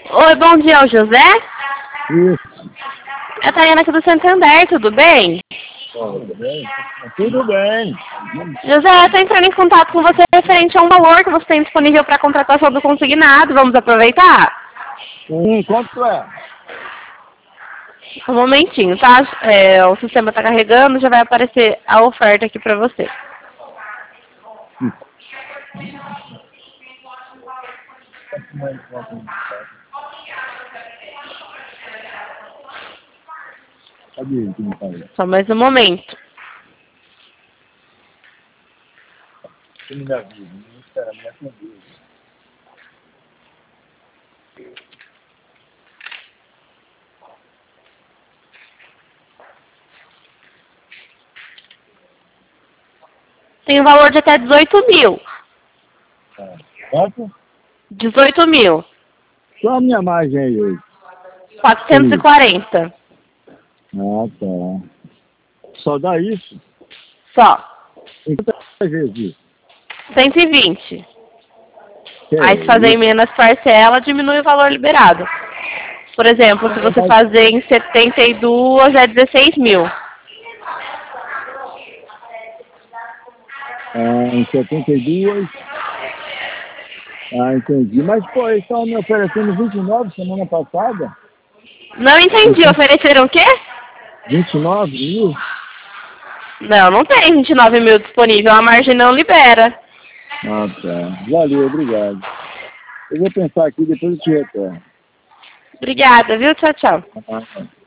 Oi, bom dia, é o José? Isso. É a Tayana aqui do Santander, tudo bem? Tudo bem? Tudo bem. José, eu estou entrando em contato com você referente a um valor que você tem disponível para contratação do consignado. Vamos aproveitar? Quanto é? Um momentinho, tá? O sistema está carregando, já vai aparecer a oferta aqui para você. Cadê que não tá aí? Só mais um momento. Você me avisa, não espera, me atendeu. Tem um valor de até 18 mil. Tá. Quanto? 18 mil. Só a minha margem aí hoje. 440. Ah, tá. Só dá isso? Só. Em quantas vezes isso? 120. Que é Aí se fazer em isso? menos parcela, diminui o valor liberado. Por exemplo, se você fazer em 72, é 16 mil. Em 72. Ah, entendi. Mas, pô, eles estavam me oferecendo 29 semana passada. Não entendi. Ofereceram o quê? 29 mil? Não, não tem 29 mil disponível. A margem não libera. Ah, tá. Valeu, obrigado. Eu vou pensar aqui, depois eu te retorno. Obrigada, viu? Tchau, tchau. Ah, tá.